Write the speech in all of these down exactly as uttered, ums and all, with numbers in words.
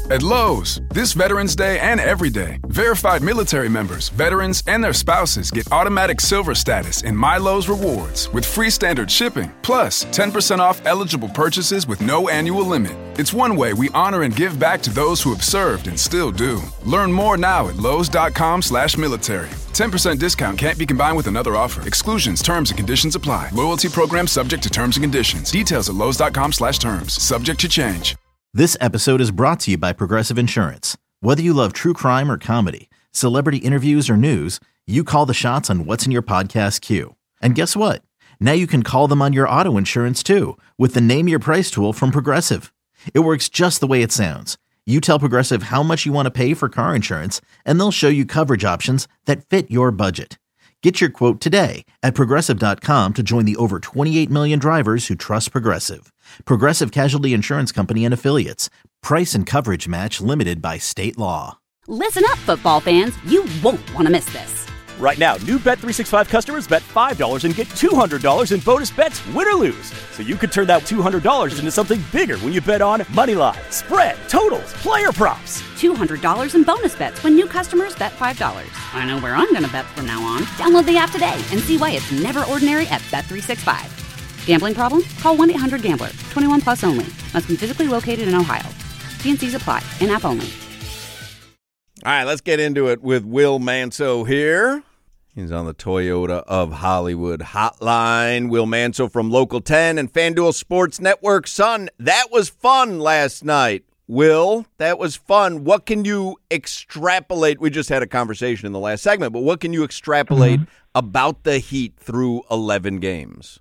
At Lowe's, this Veterans Day and every day, verified military members, veterans, and their spouses get automatic silver status in My Lowe's Rewards with free standard shipping, plus ten percent off eligible purchases with no annual limit. It's one way we honor and give back to those who have served and still do. Learn more now at lowes.com slash military. ten percent discount can't be combined with another offer. Exclusions, terms, and conditions apply. Loyalty program subject to terms and conditions. Details at lowes.com slash terms. Subject to change. This episode is brought to you by Progressive Insurance. Whether you love true crime or comedy, celebrity interviews or news, you call the shots on what's in your podcast queue. And guess what? Now you can call them on your auto insurance too with the Name Your Price tool from Progressive. It works just the way it sounds. You tell Progressive how much you want to pay for car insurance, and they'll show you coverage options that fit your budget. Get your quote today at Progressive dot com to join the over twenty-eight million drivers who trust Progressive. Progressive Casualty Insurance Company and Affiliates. Price and coverage match limited by state law. Listen up, football fans. You won't want to miss this. Right now, new Bet three sixty-five customers bet five dollars and get two hundred dollars in bonus bets, win or lose. So you could turn that two hundred dollars into something bigger when you bet on moneyline, spread, totals, player props. two hundred dollars in bonus bets when new customers bet five dollars. I know where I'm going to bet from now on. Download the app today and see why it's never ordinary at Bet three sixty-five. Gambling problem? Call one eight hundred gambler. twenty-one plus only. Must be physically located in Ohio. T and C's apply. In-app only. All right, let's get into it with Will Manso here. He's on the Toyota of Hollywood hotline. Will Manso from Local ten and FanDuel Sports Network. Son, that was fun last night. Will, that was fun. What can you extrapolate? We just had a conversation in the last segment, but what can you extrapolate mm-hmm. about the Heat through eleven games?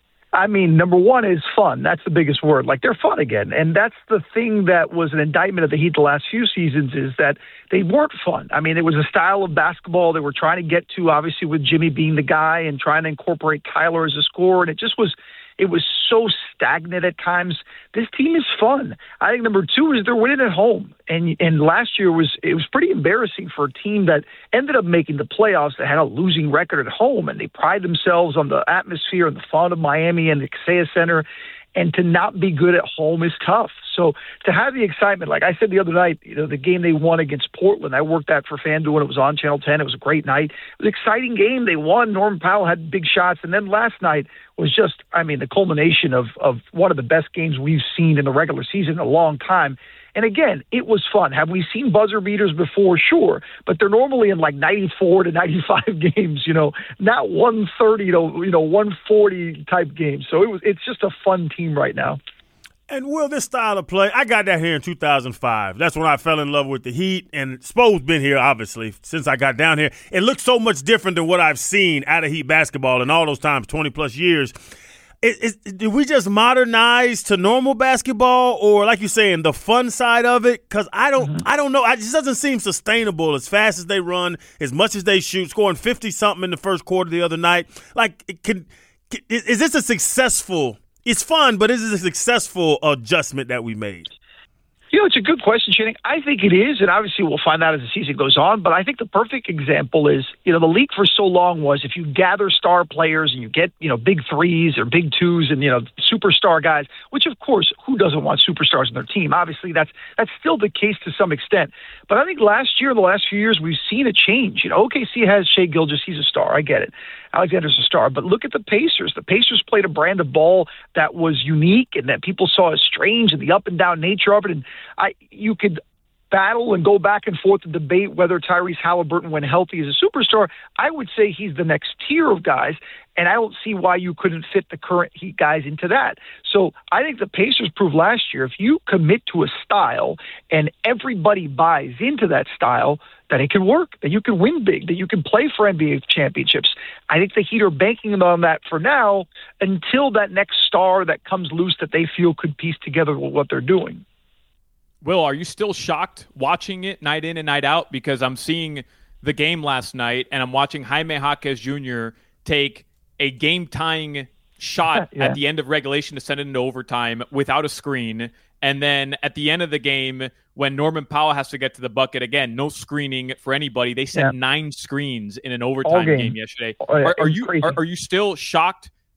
I mean, number one is fun. That's the biggest word. Like, they're fun again. And that's the thing that was an indictment of the Heat the last few seasons, is that they weren't fun. I mean, it was a style of basketball they were trying to get to, obviously, with Jimmy being the guy and trying to incorporate Tyler as a scorer. And it just was, it was so stagnant at times. This team is fun. I think number two is they're winning at home. And and last year was it was pretty embarrassing for a team that ended up making the playoffs that had a losing record at home, and they pride themselves on the atmosphere and the fun of Miami and the Kaseya Center. And to not be good at home is tough. So to have the excitement, like I said the other night, you know, the game they won against Portland, I worked that for FanDuel when it was on Channel ten. It was a great night. It was an exciting game. They won. Norman Powell had big shots. And then last night was just, I mean, the culmination of, of one of the best games we've seen in the regular season in a long time. And again, it was fun. Have we seen buzzer beaters before? Sure. But they're normally in like ninety-four to ninety-five games, you know, not one thirty to, you know, one forty type games. So it was, it's just a fun team right now. And Will, this style of play, I got that here in two thousand five. That's when I fell in love with the Heat. And Spo's been here, obviously, since I got down here. It looks so much different than what I've seen out of Heat basketball in all those times, twenty plus years. Is, is, did we just modernize to normal basketball, or like you're saying, the fun side of it? Because I don't, mm-hmm. I don't know. It just doesn't seem sustainable. As fast as they run, as much as they shoot, scoring fifty something in the first quarter the other night. Like, it can, can is this a successful? It's fun, but is this a successful adjustment that we made? You know, it's a good question, Channing. I think it is, and obviously we'll find out as the season goes on, but I think the perfect example is, you know, the league for so long was if you gather star players and you get, you know, big threes or big twos and, you know, superstar guys, which, of course, who doesn't want superstars on their team? Obviously, that's that's still the case to some extent. But I think last year, the last few years, we've seen a change. You know, O K C has Shai Gilgeous. He's a star. I get it. Alexander's a star. But look at the Pacers. The Pacers played a brand of ball that was unique and that people saw as strange, and the up-and-down nature of it. And I, you could battle and go back and forth and debate whether Tyrese Halliburton, when healthy, is a superstar. I would say he's the next tier of guys, and I don't see why you couldn't fit the current Heat guys into that. So I think the Pacers proved last year, if you commit to a style and everybody buys into that style, that it can work, that you can win big, that you can play for N B A championships. I think the Heat are banking on that for now until that next star that comes loose that they feel could piece together what they're doing. Will, are you still shocked watching it night in and night out? Because I'm seeing the game last night, and I'm watching Jaime Jaquez Junior take a game-tying shot yeah. at the end of regulation to send it into overtime without a screen. And then at the end of the game, when Norman Powell has to get to the bucket, again, no screening for anybody. They sent yeah. nine screens in an overtime game. game yesterday. Oh, yeah. Are, are you are, are you still shocked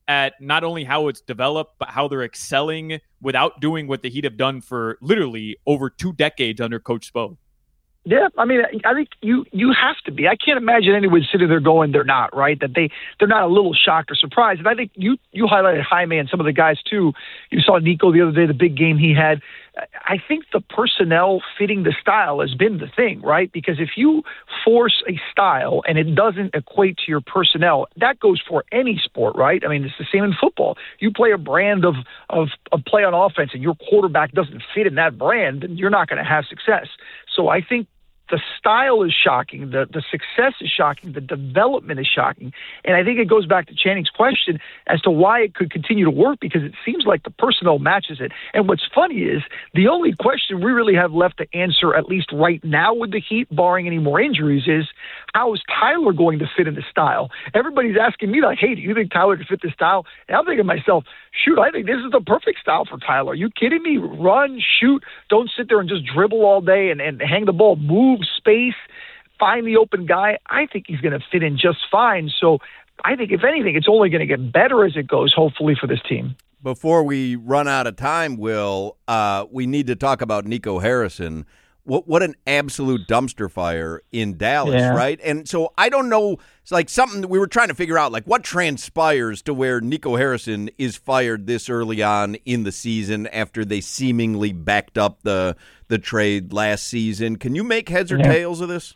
at not only how it's developed, but how they're excelling without doing what the Heat have done for literally over two decades under Coach Spo. Yeah, I mean, I think you you have to be. I can't imagine anyone sitting there going, they're not, right? That they, they're not a little shocked or surprised. And I think you, you highlighted Jaime and some of the guys, too. You saw Nico the other day, the big game he had. I think the personnel fitting the style has been the thing, right? Because if you force a style and it doesn't equate to your personnel, that goes for any sport, right? I mean, it's the same in football. You play a brand of, of, of play on offense and your quarterback doesn't fit in that brand, then you're not going to have success. So I think the style is shocking. The the success is shocking. The development is shocking. And I think it goes back to Channing's question as to why it could continue to work, because it seems like the personnel matches it. And what's funny is the only question we really have left to answer, at least right now with the Heat, barring any more injuries, is how is Tyler going to fit in the style? Everybody's asking me, like, hey, do you think Tyler can fit this style? And I'm thinking to myself, shoot, I think this is the perfect style for Tyler. Are you kidding me? Run, shoot. Don't sit there and just dribble all day and, and hang the ball. Move, space, find the open guy. I think he's going to fit in just fine. So I think, if anything, it's only going to get better as it goes, hopefully, for this team. Before we run out of time, Will, uh, we need to talk about Nico Harrison. What what an absolute dumpster fire in Dallas, yeah. right? And so I don't know, it's like something that we were trying to figure out, like what transpires to where Nico Harrison is fired this early on in the season after they seemingly backed up the the trade last season. Can you make heads or yeah. tails of this?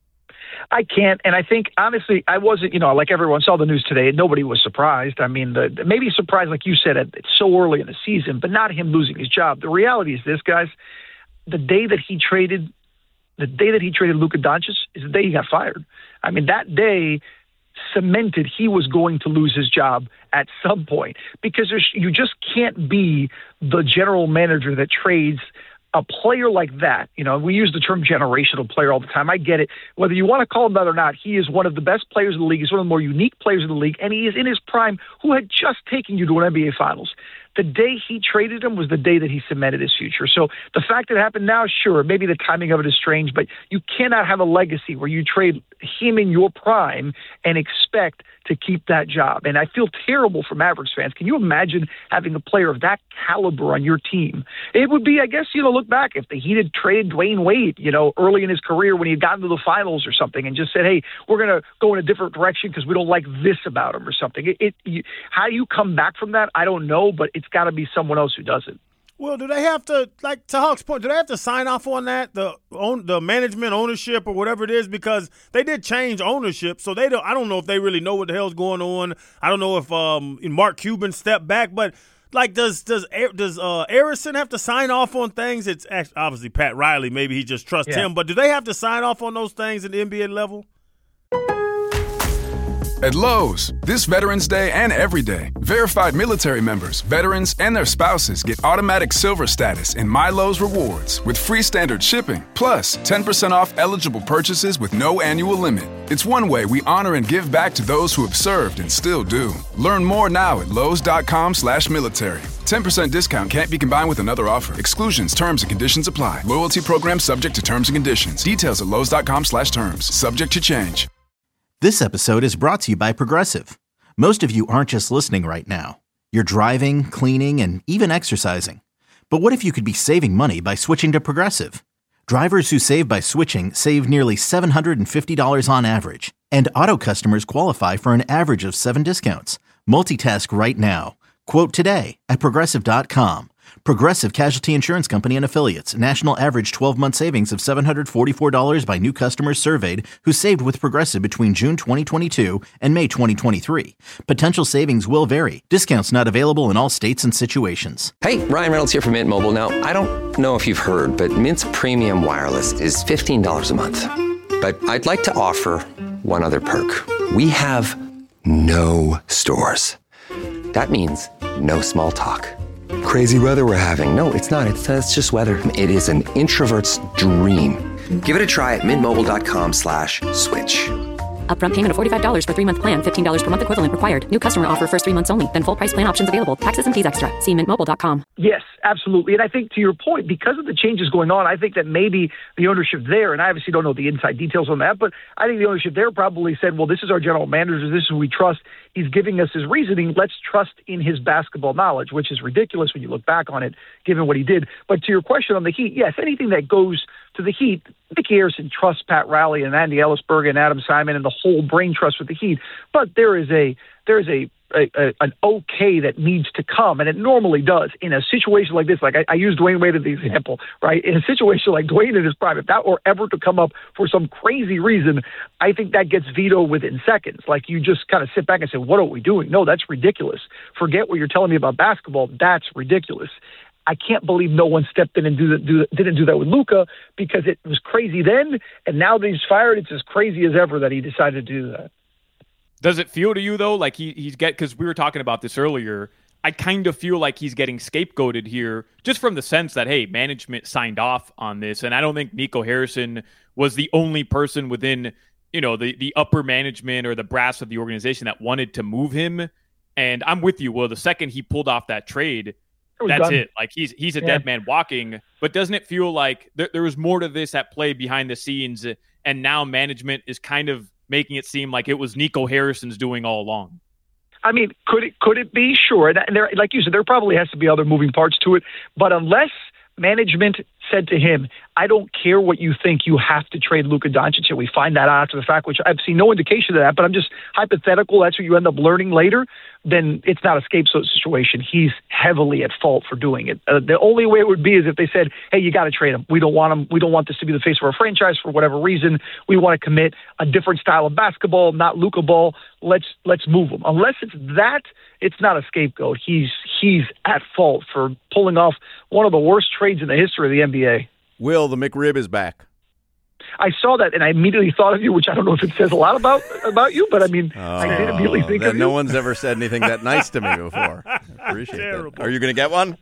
I can't, and I think, honestly, I wasn't, you know, like everyone saw the news today, and nobody was surprised. I mean, the, maybe surprised, like you said, it's so early in the season, but not him losing his job. The reality is this, guys. The day that he traded, the day that he traded Luka Doncic is the day he got fired. I mean, that day cemented he was going to lose his job at some point, because there's, you just can't be the general manager that trades a player like that. You know, we use the term generational player all the time. I get it. Whether you want to call him that or not, he is one of the best players in the league. He's one of the more unique players in the league, and he is in his prime, who had just taken you to an N B A Finals. The day he traded him was the day that he cemented his future. So the fact that it happened now, sure, maybe the timing of it is strange, but you cannot have a legacy where you trade him in your prime and expect to keep that job. And I feel terrible for Mavericks fans. Can you imagine having a player of that caliber on your team? It would be, I guess, you know, look back if the Heat had traded Dwayne Wade, you know, early in his career when he had gotten to the finals or something, and just said, hey, we're going to go in a different direction because we don't like this about him or something. It, it you, how you come back from that, I don't know, but it's got to be someone else who does it. Well, do they have to, like to Hawk's point, do they have to sign off on that, the own, the management ownership or whatever it is? Because they did change ownership, so they don't. I don't know if they really know what the hell's going on. I don't know if um, Mark Cuban stepped back, but like, does does does uh, Harrison have to sign off on things? It's actually, obviously Pat Riley. Maybe he just trusts yeah. him, but do they have to sign off on those things at the N B A level? At Lowe's, this Veterans Day and every day, verified military members, veterans, and their spouses get automatic silver status in My Lowe's Rewards with free standard shipping, plus ten percent off eligible purchases with no annual limit. It's one way we honor and give back to those who have served and still do. Learn more now at lowes.com slash military. ten percent discount can't be combined with another offer. Exclusions, terms, and conditions apply. Loyalty program subject to terms and conditions. Details at lowes.com slash terms. Subject to change. This episode is brought to you by Progressive. Most of you aren't just listening right now. You're driving, cleaning, and even exercising. But what if you could be saving money by switching to Progressive? Drivers who save by switching save nearly seven hundred fifty dollars on average. And auto customers qualify for an average of seven discounts. Multitask right now. Quote today at Progressive dot com. Progressive Casualty Insurance Company and Affiliates. National average twelve-month savings of seven hundred forty-four dollars by new customers surveyed who saved with Progressive between June twenty twenty-two and May twenty twenty-three. Potential savings will vary. Discounts not available in all states and situations. Hey, Ryan Reynolds here from Mint Mobile. Now, I don't know if you've heard, but Mint's premium wireless is fifteen dollars a month. But I'd like to offer one other perk. We have no stores. That means no small talk. Crazy weather we're having. No, it's not. It's, uh, it's just weather. It is an introvert's dream. Give it a try at mintmobile.com slash switch. Upfront payment of forty-five dollars for three-month plan, fifteen dollars per month equivalent required. New customer offer first three months only. Then full price plan options available. Taxes and fees extra. See mint mobile dot com. Yes, absolutely. And I think to your point, because of the changes going on, I think that maybe the ownership there, and I obviously don't know the inside details on that, but I think the ownership there probably said, well, this is our general manager. This is who we trust. He's giving us his reasoning. Let's trust in his basketball knowledge, which is ridiculous when you look back on it, given what he did. But to your question on the Heat, yes, anything that goes to the Heat, Mickey Harrison trusts Pat Riley and Andy Ellisberg and Adam Simon and the whole brain trust with the Heat. But there is a there is a, a, a an okay that needs to come, and it normally does in a situation like this. Like I, I use Dwayne Wade as the example, right? In a situation like Dwayne in his prime, if that were ever to come up for some crazy reason, I think that gets vetoed within seconds. Like you just kind of sit back and say, what are we doing? No, that's ridiculous. Forget what you're telling me about basketball. That's ridiculous. I can't believe no one stepped in and do the, do, didn't do that with Luka, because it was crazy then, and now that he's fired, it's as crazy as ever that he decided to do that. Does it feel to you, though, like he, he's get, because we were talking about this earlier, I kind of feel like he's getting scapegoated here, just from the sense that, hey, management signed off on this, and I don't think Nico Harrison was the only person within, you know, the, the upper management or the brass of the organization that wanted to move him. And I'm with you, Will. The second he pulled off that trade, that's done. It. Like he's he's a yeah. dead man walking. But doesn't it feel like there, there was more to this at play behind the scenes, and now management is kind of making it seem like it was Nico Harrison's doing all along? I mean, could it could it be? Sure. And there, like you said, there probably has to be other moving parts to it. But unless management said to him, I don't care what you think, you have to trade Luka Doncic, and we find that out after the fact, which I've seen no indication of that, but I'm just hypothetical, that's what you end up learning later, then it's not a scapegoat situation. He's heavily at fault for doing it. Uh, the only way it would be is if they said, hey, you got to trade him. We don't want him. We don't want this to be the face of our franchise for whatever reason. We want to commit a different style of basketball, not Luka ball. Let's let's move him. Unless it's that, it's not a scapegoat. He's he's at fault for pulling off one of the worst trades in the history of the N B A. Will, the McRib is back. I saw that, and I immediately thought of you, which I don't know if it says a lot about about you, but I mean, oh, I did immediately think of you. No one's ever said anything that nice to me before. I appreciate Terrible. that. Are you going to get one?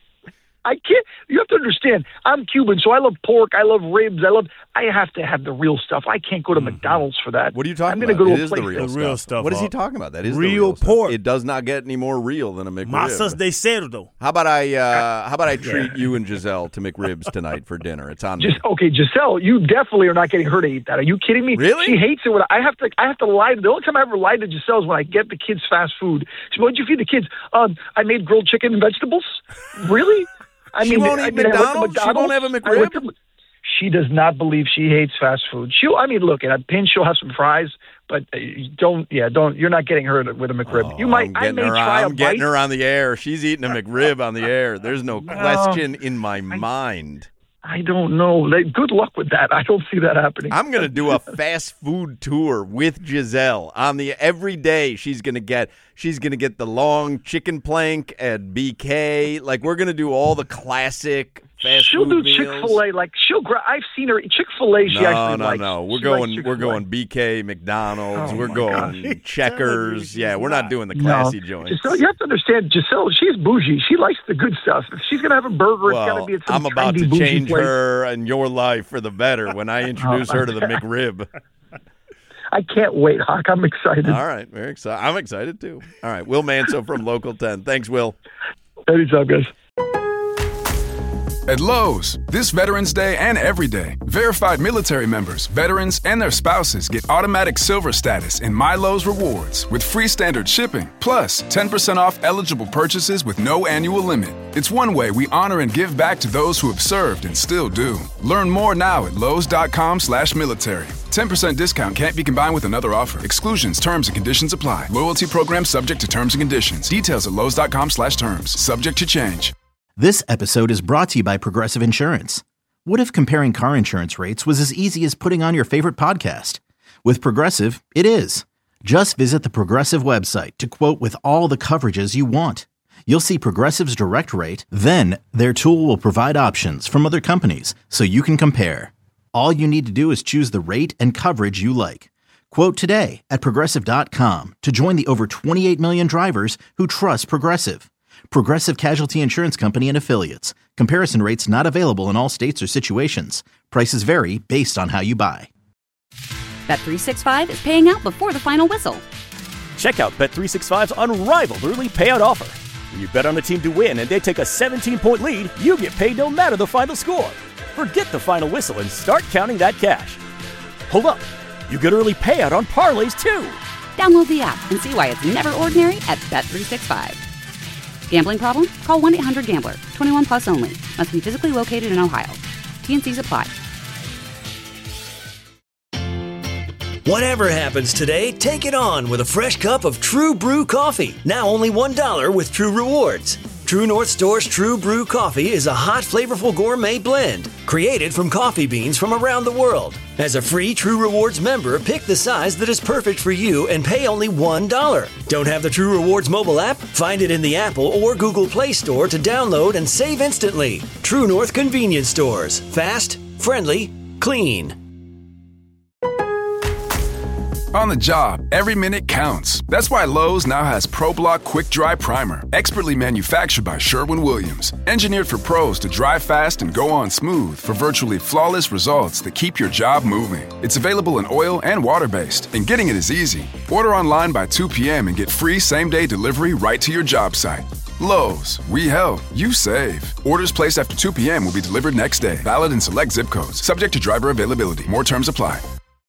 I can't. You have to understand, I'm Cuban, so I love pork. I love ribs. I love. I have to have the real stuff. I can't go to mm-hmm. McDonald's for that. What are you talking I'm about? Go to it a is place the real, the real stuff. What is he talking about? That is real, the real pork. Stuff. It does not get any more real than a McRib. Masas de cerdo. How about I? Uh, how about I treat yeah. you and Giselle to McRibs tonight for dinner? It's on. Just, okay, Giselle, you definitely are not getting her to eat that. Are you kidding me? Really? She hates it when I have to. I have to lie. The only time I ever lied to Giselle is when I get the kids fast food. She, what'd you feed the kids? Um, I made grilled chicken and vegetables. Really? I she mean, won't I eat mean, McDonald's? McDonald's. She won't have a McRib? To, she does not believe she hates fast food. She'll, I mean, look, at a pinch, she'll have some fries, but don't, yeah, don't, you're not getting her with a McRib. Oh, you might, I may her, try I'm a getting bite. her on the air. She's eating a McRib on the air. There's no, no question in my I, mind. I don't know. Good luck with that. I don't see that happening. I'm going to do a fast food tour with Giselle on the every day. She's going to get she's going to get the long chicken plank at B K. Like we're going to do all the classic fast she'll food do Chick-fil-A. Like she'll gra- I've seen her Chick-fil-A. She no, actually no, likes. no. We're she going we're going B K, McDonald's. Oh we're going God. Checkers. Yeah, we're not doing the classy no. joints. Giselle, you have to understand, Giselle, she's bougie. She likes the good stuff. If she's going to have a burger, well, it's got to be at some I'm about trendy, to bougie change place. her and your life for the better when I introduce her to the McRib. I can't wait, Hawk. I'm excited. All right. Very excited. I'm excited, too. All right. Will Manso from Local ten. Thanks, Will. Anytime, guys. At Lowe's, this Veterans Day and every day, verified military members, veterans, and their spouses get automatic silver status in My Lowe's Rewards with free standard shipping, plus ten percent off eligible purchases with no annual limit. It's one way we honor and give back to those who have served and still do. Learn more now at lowes.com slash military. ten percent discount can't be combined with another offer. Exclusions, terms, and conditions apply. Loyalty program subject to terms and conditions. Details at lowes.com slash terms. Subject to change. This episode is brought to you by Progressive Insurance. What if comparing car insurance rates was as easy as putting on your favorite podcast? With Progressive, it is. Just visit the Progressive website to quote with all the coverages you want. You'll see Progressive's direct rate, then their tool will provide options from other companies so you can compare. All you need to do is choose the rate and coverage you like. Quote today at Progressive dot com to join the over twenty-eight million drivers who trust Progressive. Progressive Casualty Insurance Company and Affiliates. Comparison rates not available in all states or situations. Prices vary based on how you buy. Bet three sixty-five is paying out before the final whistle. Check out Bet three sixty-five's unrivaled early payout offer. When you bet on a team to win and they take a seventeen-point lead, you get paid no matter the final score. Forget the final whistle and start counting that cash. Hold up. You get early payout on parlays, too. Download the app and see why it's never ordinary at Bet three sixty-five. Gambling problem? Call one eight hundred gambler. twenty-one plus only. Must be physically located in Ohio. T N Cs apply. Whatever happens today, take it on with a fresh cup of True Brew coffee. Now only one dollar with True Rewards. True North Store's True Brew coffee is a hot, flavorful gourmet blend created from coffee beans from around the world. As a free True Rewards member, pick the size that is perfect for you and pay only one dollar. Don't have the True Rewards mobile app? Find it in the Apple or Google Play Store to download and save instantly. True North Convenience Stores. Fast, friendly, clean. On the job, every minute counts. That's why Lowe's now has ProBlock Quick Dry Primer, expertly manufactured by Sherwin-Williams. Engineered for pros to dry fast and go on smooth for virtually flawless results that keep your job moving. It's available in oil and water-based, and getting it is easy. Order online by two p.m. and get free same-day delivery right to your job site. Lowe's, we help, you save. Orders placed after two p.m. will be delivered next day. Valid in select zip codes. Subject to driver availability. More terms apply.